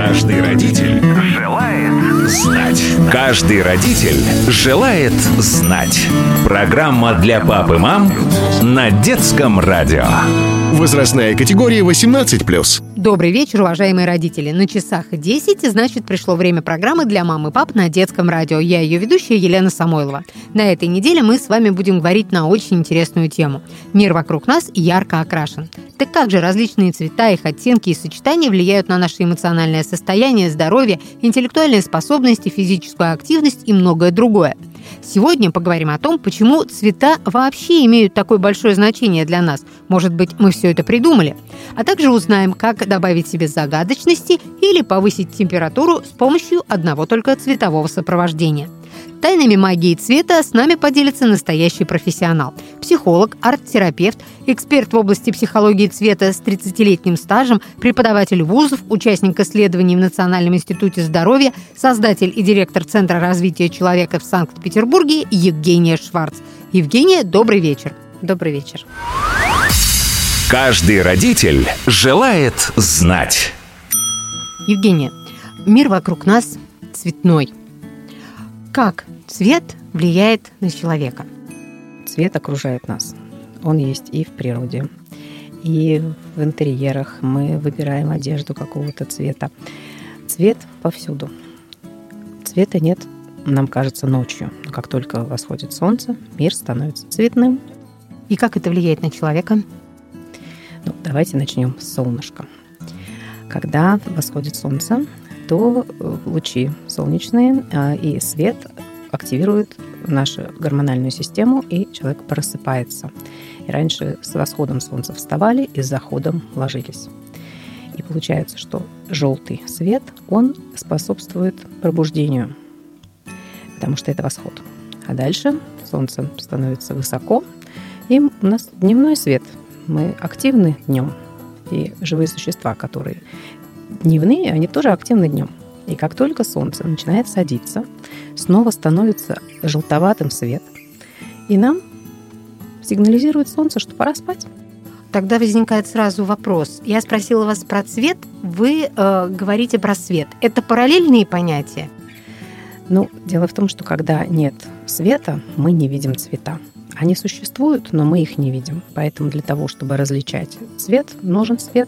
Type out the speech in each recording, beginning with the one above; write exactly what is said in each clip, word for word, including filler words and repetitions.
Каждый родитель желает знать. Каждый родитель желает знать. Программа для пап и мам на Детском радио. Возрастная категория восемнадцать плюс. Добрый вечер, уважаемые родители. На часах десять, значит, пришло время программы для мам и пап на Детском радио. Я ее ведущая Елена Самойлова. На этой неделе мы с вами будем говорить на очень интересную тему. Мир вокруг нас ярко окрашен. Так как же различные цвета, их оттенки и сочетания влияют на наше эмоциональное состояние, здоровье, интеллектуальные способности, физическую активность и многое другое? Сегодня поговорим о том, почему цвета вообще имеют такое большое значение для нас. Может быть, мы все это придумали. А также узнаем, как добавить себе загадочности или повысить температуру с помощью одного только цветового сопровождения. Тайнами магии цвета с нами поделится настоящий профессионал. Психолог, арт-терапевт, эксперт в области психологии цвета с тридцатилетним стажем, преподаватель вузов, участник исследований в Национальном институте здоровья, создатель и директор Центра развития человека в Санкт-Петербурге Евгения Шварц. Евгения, добрый вечер. Добрый вечер. Каждый родитель желает знать. Евгения, мир вокруг нас цветной. Как цвет влияет на человека? Цвет окружает нас. Он есть и в природе, и в интерьерах. Мы выбираем одежду какого-то цвета. Цвет повсюду. Цвета нет, нам кажется, ночью. Но как только восходит солнце, мир становится цветным. И как это влияет на человека? Ну, давайте начнем с солнышка. Когда восходит солнце, то лучи солнечные и свет активируют нашу гормональную систему, и человек просыпается. И раньше с восходом солнца вставали и с заходом ложились. И получается, что желтый свет, он способствует пробуждению, потому что это восход. А дальше солнце становится высоко, и у нас дневной свет. Мы активны днем. И живые существа, которые дневные, они тоже активны днем. И как только солнце начинает садиться, снова становится желтоватым свет, и нам сигнализирует солнце, что пора спать. Тогда возникает сразу вопрос. Я спросила вас про цвет, вы э, говорите про свет. Это параллельные понятия? Ну, дело в том, что когда нет света, мы не видим цвета. Они существуют, но мы их не видим. Поэтому для того, чтобы различать цвет, нужен свет.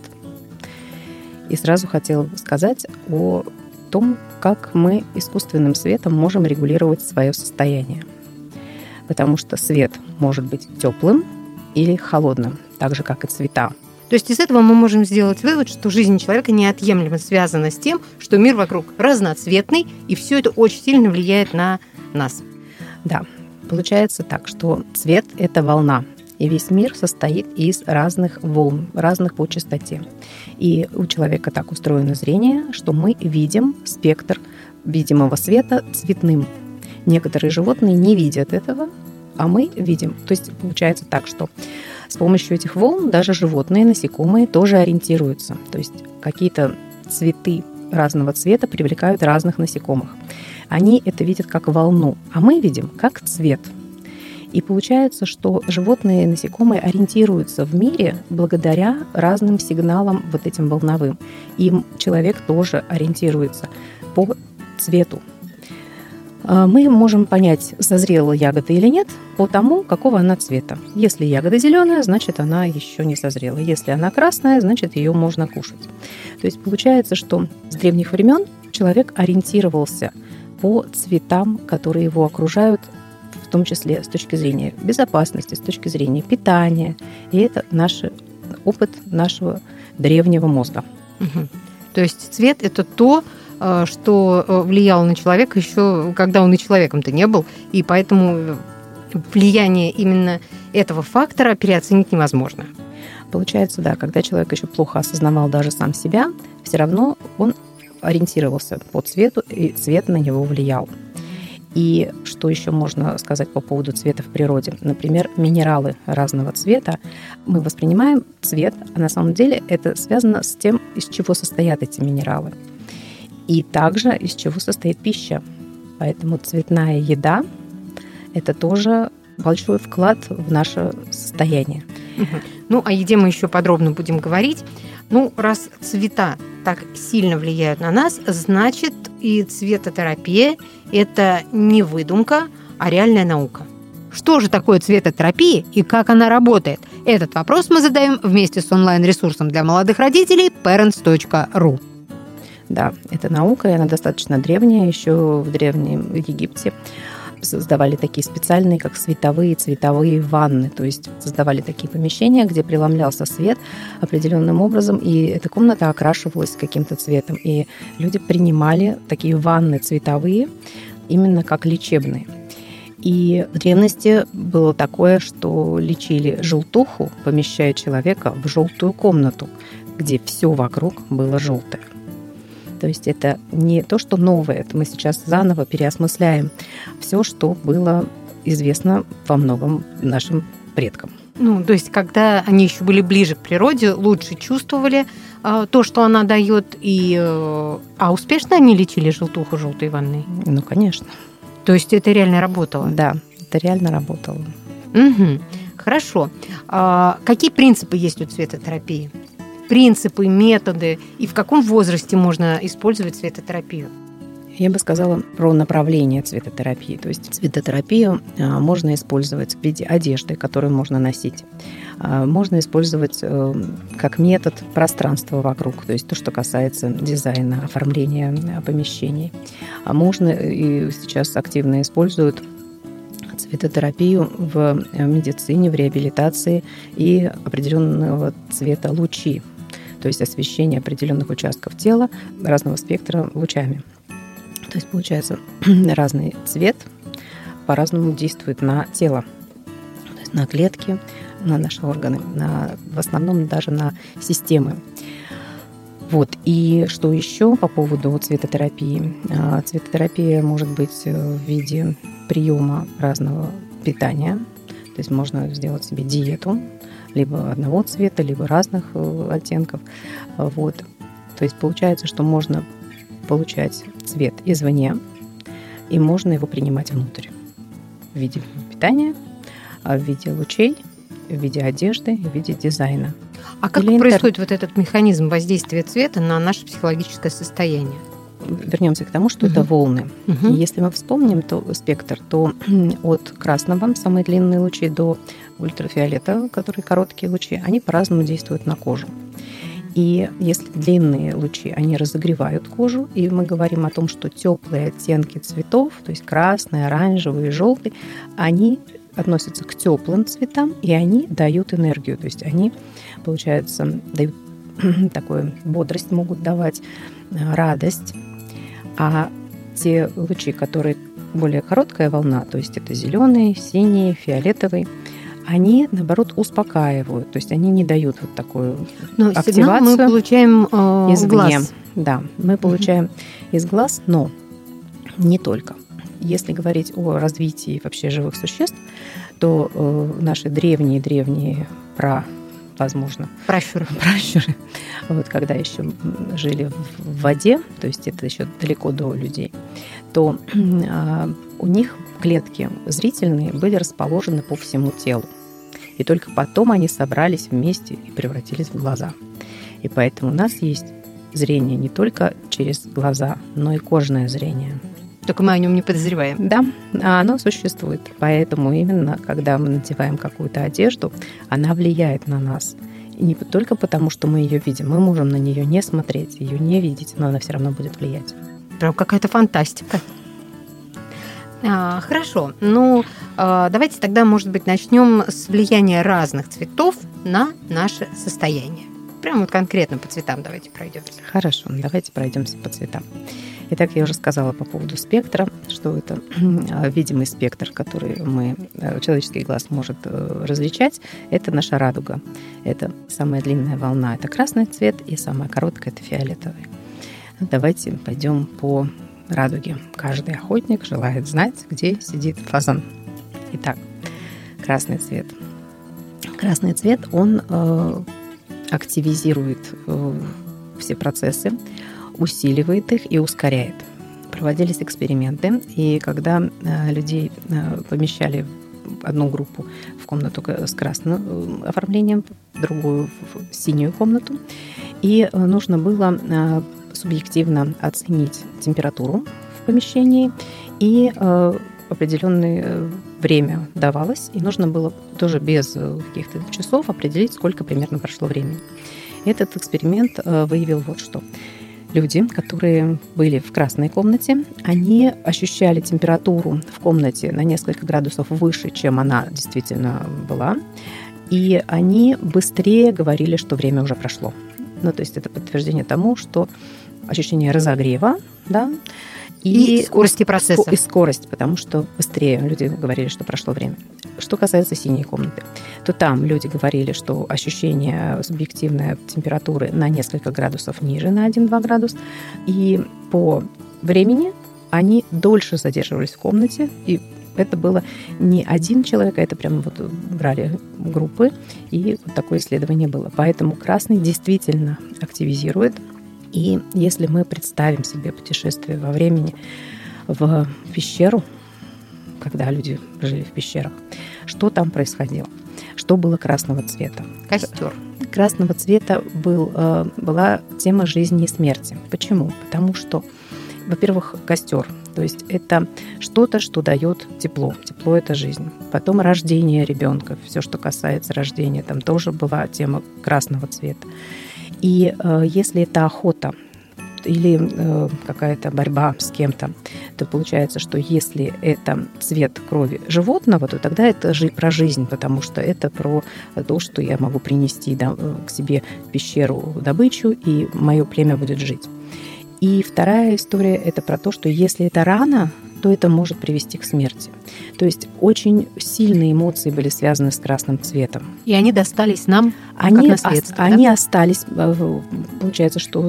И сразу хотела бы сказать о том, как мы искусственным светом можем регулировать свое состояние. Потому что свет может быть теплым или холодным, так же, как и цвета. То есть из этого мы можем сделать вывод, что жизнь человека неотъемлемо связана с тем, что мир вокруг разноцветный, и все это очень сильно влияет на нас. Да, получается так, что цвет – это волна. И весь мир состоит из разных волн, разных по частоте. И у человека так устроено зрение, что мы видим спектр видимого света цветным. Некоторые животные не видят этого, а мы видим. То есть получается так, что с помощью этих волн даже животные, насекомые тоже ориентируются. То есть какие-то цветы разного цвета привлекают разных насекомых. Они это видят как волну, а мы видим как цвет. И получается, что животные и насекомые ориентируются в мире благодаря разным сигналам вот этим волновым. И человек тоже ориентируется по цвету. Мы можем понять, созрела ягода или нет, по тому, какого она цвета. Если ягода зеленая, значит, она еще не созрела. Если она красная, значит, ее можно кушать. То есть получается, что с древних времен человек ориентировался по цветам, которые его окружают, в том числе с точки зрения безопасности, с точки зрения питания. И это наш опыт нашего древнего мозга. Угу. То есть цвет – это то, что влияло на человека еще, когда он и человеком-то не был, и поэтому влияние именно этого фактора переоценить невозможно. Получается, да, когда человек еще плохо осознавал даже сам себя, все равно он ориентировался по цвету, и цвет на него влиял. И что еще можно сказать по поводу цвета в природе? Например, минералы разного цвета. Мы воспринимаем цвет, а на самом деле это связано с тем, из чего состоят эти минералы. И также из чего состоит пища. Поэтому цветная еда – это тоже большой вклад в наше состояние. Угу. Ну, о еде мы еще подробно будем говорить. Ну, раз цвета так сильно влияют на нас, значит, и цветотерапия – это не выдумка, а реальная наука. Что же такое цветотерапия и как она работает? Этот вопрос мы задаем вместе с онлайн-ресурсом для молодых родителей parents точка ру. Да, это наука, и она достаточно древняя. Еще в Древнем Египте создавали такие специальные, как световые, цветовые ванны. То есть создавали такие помещения, где преломлялся свет определенным образом, и эта комната окрашивалась каким-то цветом. И люди принимали такие ванны цветовые именно как лечебные. И в древности было такое, что лечили желтуху, помещая человека в желтую комнату, где все вокруг было желтое. То есть это не то, что новое, это мы сейчас заново переосмысляем все, что было известно во многом нашим предкам. Ну, то есть, когда они еще были ближе к природе, лучше чувствовали э, то, что она дает, и, э, а успешно они лечили желтуху желтой ванной? Ну, конечно. То есть это реально работало? Да, это реально работало. Угу. Хорошо. А какие принципы есть у цветотерапии? Принципы, методы и в каком возрасте можно использовать цветотерапию? Я бы сказала про направление цветотерапии. То есть цветотерапию можно использовать в виде одежды, которую можно носить. Можно использовать как метод пространства вокруг, то есть то, что касается дизайна, оформления помещений. А можно, и сейчас активно используют цветотерапию в медицине, в реабилитации и определенного цвета лучи, то есть освещение определенных участков тела разного спектра лучами. То есть, получается, разный цвет по-разному действует на тело, то есть на клетки, на наши органы, на, в основном даже на системы. Вот. И что еще по поводу цветотерапии? Цветотерапия может быть в виде приема разного питания, то есть можно сделать себе диету, либо одного цвета, либо разных оттенков. Вот. То есть получается, что можно получать цвет извне, и можно его принимать внутрь в виде питания, в виде лучей, в виде одежды, в виде дизайна. А как Или происходит интер... вот этот механизм воздействия цвета на наше психологическое состояние? Вернемся к тому, что угу. это волны. Угу. И если мы вспомним то, спектр, то от красного, самые длинные лучи, до ультрафиолета, которые короткие лучи, они по-разному действуют на кожу. И если длинные лучи, они разогревают кожу, и мы говорим о том, что теплые оттенки цветов, то есть красный, оранжевый, желтый, они относятся к теплым цветам, и они дают энергию, то есть они, получается, дают такую бодрость, могут давать радость. А те лучи, которые более короткая волна, то есть это зеленый, синий, фиолетовый, они, наоборот, успокаивают, то есть они не дают вот такую но активацию. Сигнал мы получаем э, извне. Глаз. Да, мы получаем mm-hmm. из глаз, но не только. Если говорить о развитии вообще живых существ, то э, наши древние-древние пра, возможно, пращуры, пращуры, вот когда еще жили в воде, то есть это еще далеко до людей, то э, у них клетки зрительные были расположены по всему телу. И только потом они собрались вместе и превратились в глаза. И поэтому у нас есть зрение не только через глаза, но и кожное зрение. Только мы о нем не подозреваем. Да, оно существует. Поэтому именно, когда мы надеваем какую-то одежду, она влияет на нас. И не только потому, что мы ее видим. Мы можем на нее не смотреть, ее не видеть, но она все равно будет влиять. Прям какая-то фантастика. А, хорошо. Ну, а, давайте тогда, может быть, начнем с влияния разных цветов на наше состояние. Прямо вот конкретно по цветам давайте пройдемся. Хорошо, давайте пройдемся по цветам. Итак, я уже сказала по поводу спектра, что это видимый спектр, который мы, человеческий глаз может различать. Это наша радуга. Это самая длинная волна, это красный цвет, и самая короткая – это фиолетовый. Давайте пойдем по радуге. Каждый охотник желает знать, где сидит фазан. Итак, красный цвет. Красный цвет, он э, активизирует э, все процессы, усиливает их и ускоряет. Проводились эксперименты, и когда э, людей э, помещали одну группу в комнату с красным оформлением, другую в синюю комнату. И нужно было субъективно оценить температуру в помещении, и определенное время давалось, и нужно было тоже без каких-то часов определить, сколько примерно прошло времени. Этот эксперимент выявил вот что. Люди, которые были в красной комнате, они ощущали температуру в комнате на несколько градусов выше, чем она действительно была, и они быстрее говорили, что время уже прошло. Ну, то есть это подтверждение тому, что ощущение разогрева, да, и, и скорости процесса. И скорость, потому что быстрее люди говорили, что прошло время. Что касается синей комнаты, то там люди говорили, что ощущение субъективной температуры на несколько градусов ниже, на один-два градуса. И по времени они дольше задерживались в комнате. И это было не один человек, а это прямо вот брали группы. И вот такое исследование было. Поэтому красный действительно активизирует. И если мы представим себе путешествие во времени в пещеру, когда люди жили в пещерах, что там происходило? Что было красного цвета? Костер. Красного цвета был, была тема жизни и смерти. Почему? Потому что, во-первых, костер. То есть это что-то, что дает тепло. Тепло – это жизнь. Потом рождение ребенка. Все, что касается рождения, там тоже была тема красного цвета. И э, если это охота или э, какая-то борьба с кем-то, то получается, что если это цвет крови животного, то тогда это же про жизнь, потому что это про то, что я могу принести да, к себе в пещеру добычу, и мое племя будет жить. И вторая история – это про то, что если это рана, то это может привести к смерти. То есть очень сильные эмоции были связаны с красным цветом. И они достались нам они, как наследство. Да? Они остались, получается, что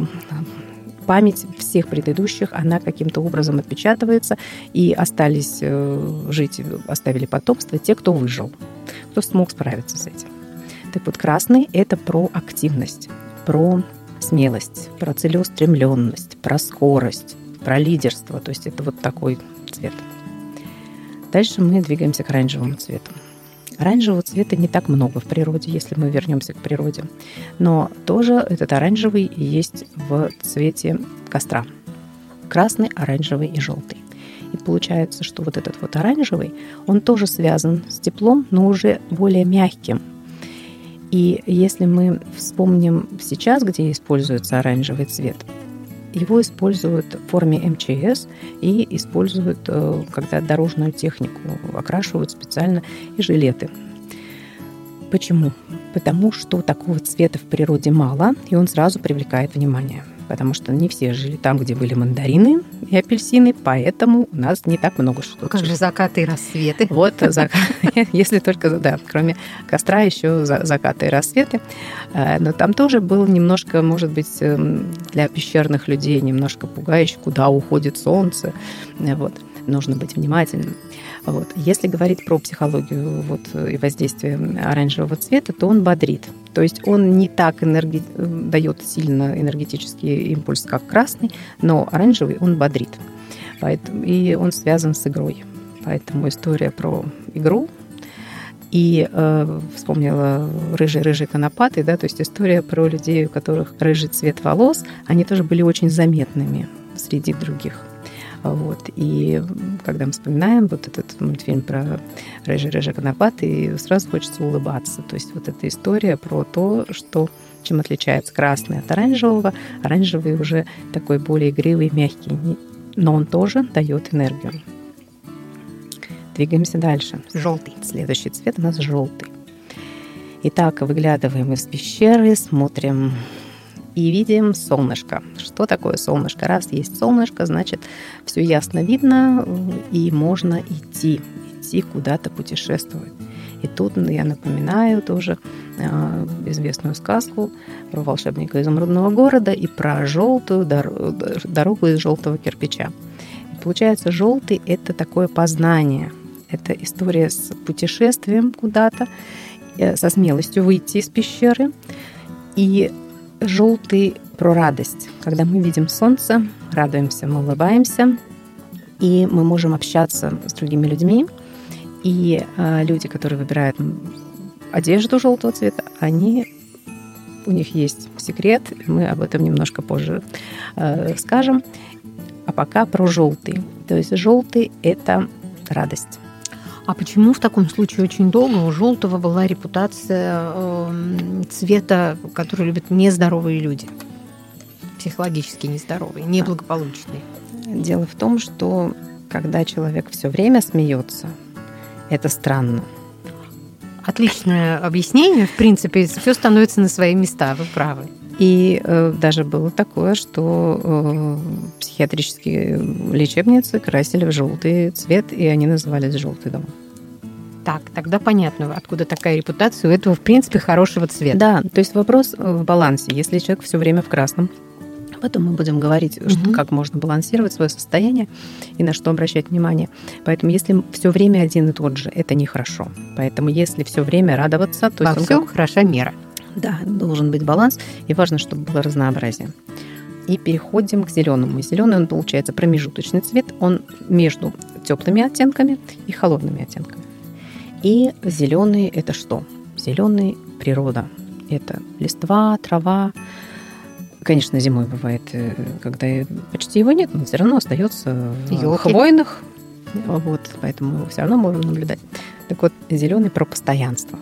память всех предыдущих, она каким-то образом отпечатывается, и остались жить, оставили потомство те, кто выжил, кто смог справиться с этим. Так вот, красный – это про активность, про смелость, про целеустремленность, про скорость, про лидерство. То есть это вот такой цвет. Дальше мы двигаемся к оранжевому цвету. Оранжевого цвета не так много в природе, если мы вернемся к природе. Но тоже этот оранжевый есть в цвете костра. Красный, оранжевый и желтый. И получается, что вот этот вот оранжевый, он тоже связан с теплом, но уже более мягким. И если мы вспомним сейчас, где используется оранжевый цвет, его используют в форме эм че эс и используют, когда дорожную технику окрашивают специально, и жилеты. Почему? Потому что такого цвета в природе мало, и он сразу привлекает внимание. Потому что не все жили там, где были мандарины и апельсины, поэтому у нас не так много что. Как же закаты и рассветы. Вот, если только, да, кроме костра еще закаты и рассветы. Но там тоже был немножко, может быть, для пещерных людей немножко пугающе, куда уходит солнце. Вот. Нужно быть внимательным. Вот. Если говорить про психологию вот, и воздействие оранжевого цвета, то он бодрит. То есть он не так энерги... дает сильно энергетический импульс, как красный, но оранжевый он бодрит. Поэтому... И он связан с игрой. Поэтому история про игру. И э, вспомнила рыжий-рыжий конопатый, да, то есть история про людей, у которых рыжий цвет волос, они тоже были очень заметными среди других. Вот. И когда мы вспоминаем вот этот мультфильм про рыжий-рыжий конопатый, сразу хочется улыбаться. То есть вот эта история про то, что, чем отличается красный от оранжевого. Оранжевый уже такой более игривый, мягкий, но он тоже дает энергию. Двигаемся дальше. Желтый. Следующий цвет у нас желтый. Итак, выглядываем из пещеры, смотрим и видим солнышко. Что такое солнышко? Раз есть солнышко, значит, все ясно видно, и можно идти, идти куда-то путешествовать. И тут я напоминаю тоже э, известную сказку про волшебника изумрудного города и про желтую дор- дорогу из желтого кирпича. И получается, желтый – это такое познание, это история с путешествием куда-то, э, со смелостью выйти из пещеры. И желтый про радость. Когда мы видим солнце, радуемся, мы улыбаемся, и мы можем общаться с другими людьми. И э, люди, которые выбирают одежду желтого цвета, они, у них есть секрет, мы об этом немножко позже э, скажем. А пока про желтый. То есть желтый – это радость. А почему в таком случае очень долго у желтого была репутация э, цвета, который любят нездоровые люди? Психологически нездоровые, неблагополучные. Дело в том, что когда человек все время смеется, это странно. Отличное объяснение. В принципе, все становится на свои места, вы правы. И э, даже было такое, что э, психиатрические лечебницы красили в желтый цвет, и они назывались «желтый дом». Так, тогда понятно, откуда такая репутация у этого, в принципе, хорошего цвета. Да, то есть вопрос в балансе. Если человек все время в красном, потом мы будем говорить, угу. что, как можно балансировать свое состояние и на что обращать внимание. Поэтому если все время один и тот же, это нехорошо. Поэтому если все время радоваться, то во есть всем как... хороша мера. Да, должен быть баланс, и важно, чтобы было разнообразие. И переходим к зеленому. Зеленый, он получается промежуточный цвет, он между теплыми оттенками и холодными оттенками. И зеленый – это что? Зеленый – природа. Это листва, трава. Конечно, зимой бывает, когда почти его нет, но все равно остается в хвойных. Вот, поэтому все равно можно наблюдать. Так вот, зеленый про постоянство,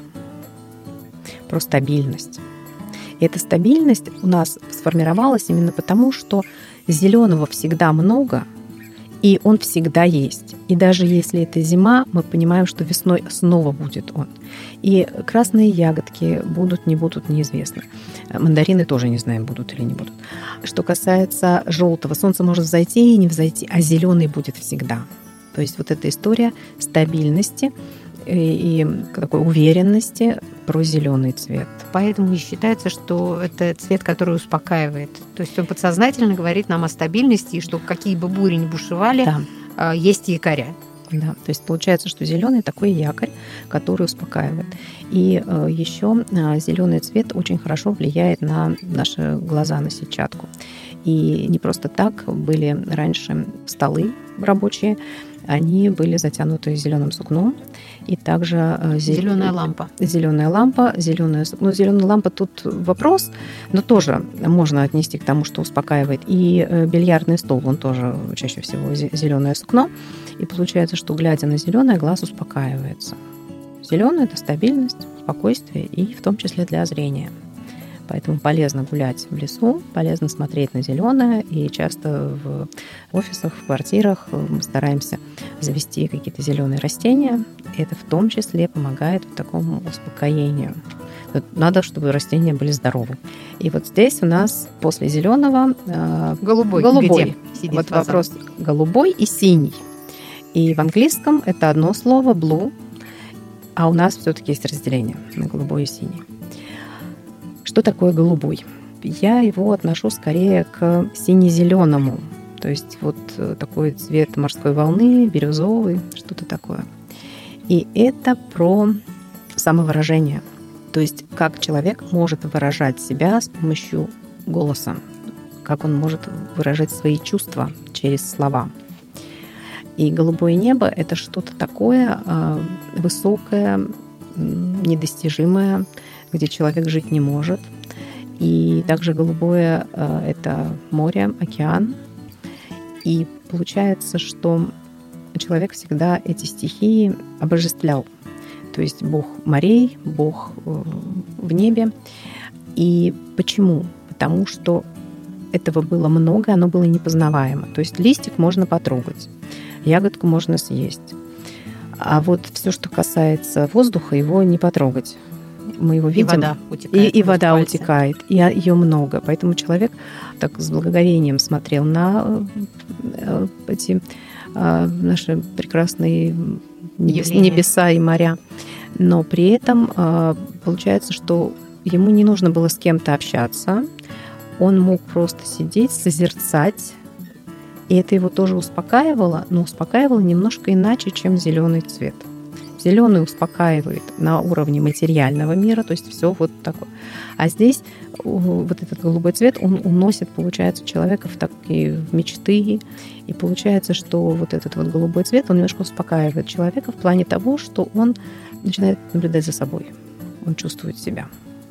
про стабильность. И эта стабильность у нас сформировалась именно потому, что зеленого всегда много, и он всегда есть. И даже если это зима, мы понимаем, что весной снова будет он. И красные ягодки будут, не будут, неизвестно. Мандарины тоже не знаем, будут или не будут. Что касается желтого, солнце может взойти и не взойти, а зеленый будет всегда. То есть вот эта история стабильности и такой уверенности про зеленый цвет. Поэтому и считается, что это цвет, который успокаивает. То есть он подсознательно говорит нам о стабильности, и что какие бы бури ни бушевали, да. есть якоря. Да, то есть получается, что зеленый такой якорь, который успокаивает. И еще зеленый цвет очень хорошо влияет на наши глаза, на сетчатку. И не просто так были раньше столы рабочие, они были затянуты зеленым сукном, и также зеленая лампа. Зеленая лампа, зеленая сукно. Зеленая лампа тут вопрос, но тоже можно отнести к тому, что успокаивает. И бильярдный стол, он тоже чаще всего зеленое сукно. И получается, что глядя на зеленое, глаз успокаивается. Зеленый – это стабильность, спокойствие, и в том числе для зрения. Поэтому полезно гулять в лесу, полезно смотреть на зеленое, и часто в офисах, в квартирах мы стараемся завести какие-то зеленые растения. Это в том числе помогает в такому успокоению. Надо, чтобы растения были здоровы. И вот здесь у нас после зеленого голубой. голубой. Вот вопрос голубой и синий. И в английском это одно слово blue, а у нас все-таки есть разделение на голубой и синий. Что такое голубой? Я его отношу скорее к сине-зеленому. То есть вот такой цвет морской волны, бирюзовый, что-то такое. И это про самовыражение. То есть как человек может выражать себя с помощью голоса, как он может выражать свои чувства через слова. И голубое небо – это что-то такое высокое, недостижимое, где человек жить не может. И также голубое – это море, океан. И получается, что человек всегда эти стихии обожествлял. То есть бог морей, бог в небе. И почему? Потому что этого было много, оно было непознаваемо. То есть листик можно потрогать, ягодку можно съесть. А вот все, что касается воздуха, его не потрогать. Мы его видим. И вода утекает. И, и вода пальцы. утекает, и ее много. Поэтому человек так с благоговением смотрел на эти наши прекрасные Явления. небеса и моря. Но при этом получается, что ему не нужно было с кем-то общаться. Он мог просто сидеть, созерцать. И это его тоже успокаивало, но успокаивало немножко иначе, чем зеленый цвет. Зеленый успокаивает на уровне материального мира, то есть все вот такое. А здесь вот этот голубой цвет, он уносит, получается, человека в такие мечты. И получается, что вот этот вот голубой цвет, он немножко успокаивает человека в плане того, что он начинает наблюдать за собой. Он чувствует себя.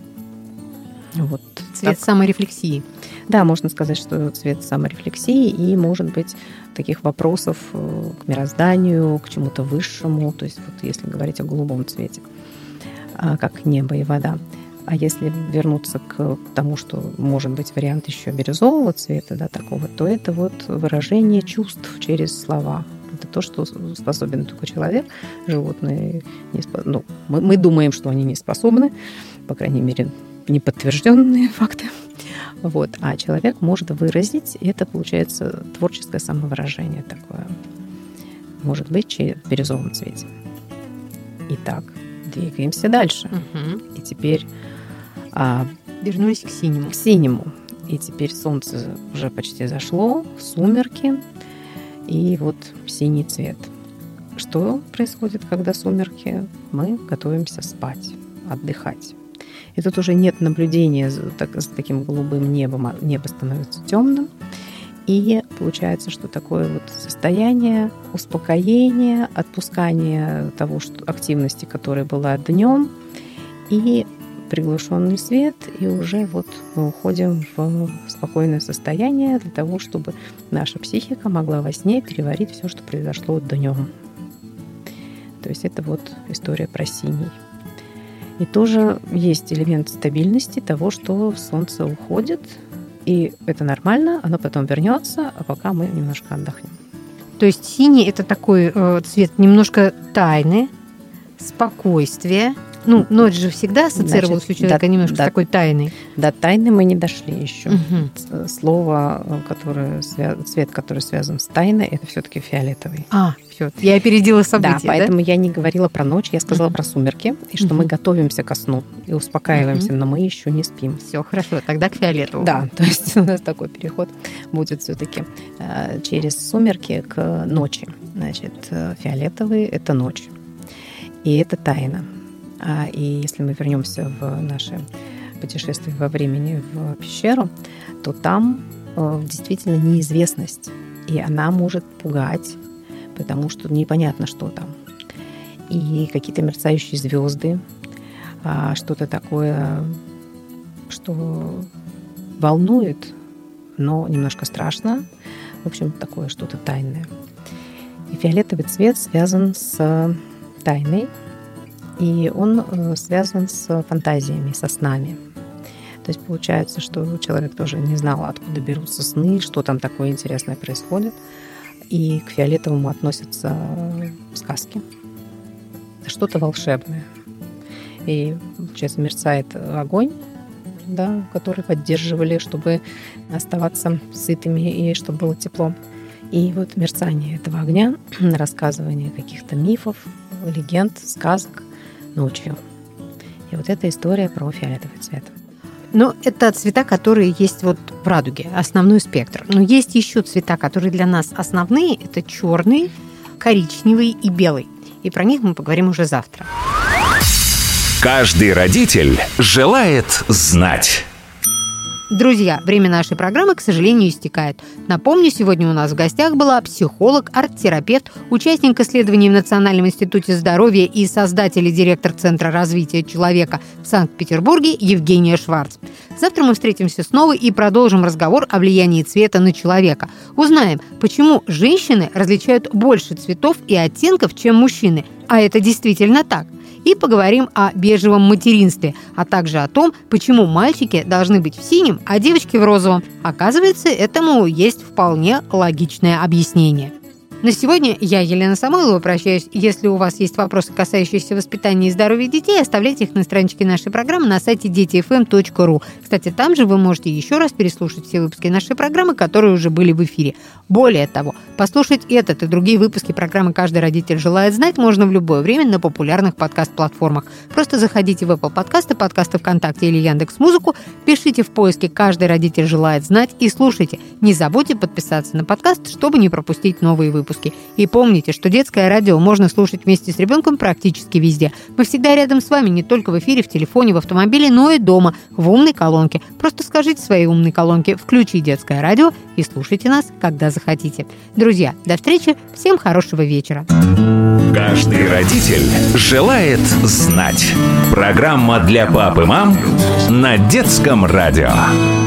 Вот цвет так. Саморефлексии. Да, можно сказать, что цвет саморефлексии и, может быть, таких вопросов к мирозданию, к чему-то высшему, то есть вот если говорить о голубом цвете, как небо и вода. А если вернуться к тому, что может быть вариант еще бирюзового цвета, да, такого, то это вот выражение чувств через слова. Это то, что способен только человек. Животные не спо... ну, мы, мы думаем, что они не способны, по крайней мере, неподтвержденные факты. Вот. А человек может выразить, и это получается творческое самовыражение такое. Может быть, в бирюзовом цвете. Итак, двигаемся дальше. Угу. И теперь а, вернулись к синему. К синему. И теперь солнце уже почти зашло, сумерки, и вот синий цвет. Что происходит, когда сумерки? Мы готовимся спать, отдыхать. И тут уже нет наблюдения за, так, за таким голубым небом, а небо становится темным. И получается, что такое вот состояние успокоения, отпускания того, что активности, которая была днем, и приглушенный свет, и уже вот мы уходим в спокойное состояние для того, чтобы наша психика могла во сне переварить все, что произошло днем. То есть это вот история про синий. И тоже есть элемент стабильности того, что солнце уходит, и это нормально, оно потом вернется, а пока мы немножко отдохнем. То есть синий – это такой э, цвет немножко тайны, спокойствия. Ну, ночь же всегда ассоциировалась Значит, у человека до, немножко до, с такой тайной. До тайны мы не дошли еще. Угу. Слово, которое, цвет, который связан с тайной, это все-таки фиолетовый. А, все. Я опередила события, да? поэтому да? я не говорила про ночь, я сказала угу. про сумерки, и что угу. мы готовимся ко сну и успокаиваемся, угу. но мы еще не спим. Все хорошо, тогда к фиолетовому. Да, то есть у нас такой переход будет все-таки через сумерки к ночи. Значит, фиолетовый – это ночь, и это тайна. А, и если мы вернемся в наше путешествие во времени в пещеру, то там э, действительно неизвестность. И она может пугать, потому что непонятно, что там. И какие-то мерцающие звезды, а, что-то такое, что волнует, но немножко страшно. В общем, такое что-то тайное. И фиолетовый цвет связан с тайной, и он связан с фантазиями, со снами. То есть получается, что человек тоже не знал, откуда берутся сны, что там такое интересное происходит. И к фиолетовому относятся сказки. Это что-то волшебное. И, получается, мерцает огонь, да, который поддерживали, чтобы оставаться сытыми и чтобы было тепло. И вот мерцание этого огня, рассказывание каких-то мифов, легенд, сказок ночью. И вот эта история про фиолетовый цвет. Но это цвета, которые есть вот в радуге, основной спектр. Но есть еще цвета, которые для нас основные. Это черный, коричневый и белый. И про них мы поговорим уже завтра. Каждый родитель желает знать. Друзья, время нашей программы, к сожалению, истекает. Напомню, сегодня у нас в гостях была психолог, арт-терапевт, участник исследований в Национальном институте здоровья и создатель и директор Центра развития человека в Санкт-Петербурге Евгения Шварц. Завтра мы встретимся снова и продолжим разговор о влиянии цвета на человека. Узнаем, почему женщины различают больше цветов и оттенков, чем мужчины. А это действительно так. И поговорим о бежевом материнстве, а также о том, почему мальчики должны быть в синем, а девочки в розовом. Оказывается, этому есть вполне логичное объяснение. На сегодня я, Елена Самойлова, прощаюсь. Если у вас есть вопросы, касающиеся воспитания и здоровья детей, оставляйте их на страничке нашей программы на сайте дети эф эм точка ру. Кстати, там же вы можете еще раз переслушать все выпуски нашей программы, которые уже были в эфире. Более того, Послушать этот и другие выпуски программы «Каждый родитель желает знать» можно в любое время на популярных подкаст-платформах. Просто заходите в Apple подкасты, подкасты ВКонтакте или Яндекс.Музыку, пишите в поиске «Каждый родитель желает знать» и слушайте. Не забудьте подписаться на подкаст, чтобы не пропустить новые выпуски. И помните, что детское радио можно слушать вместе с ребенком практически везде. Мы всегда рядом с вами, не только в эфире, в телефоне, в автомобиле, но и дома, в умной колонке. Просто скажите своей умной колонке «Включи детское радио» и слушайте нас, когда захотите. Друзья, до встречи, всем хорошего вечера. Каждый родитель желает знать. Программа для пап и мам на детском радио.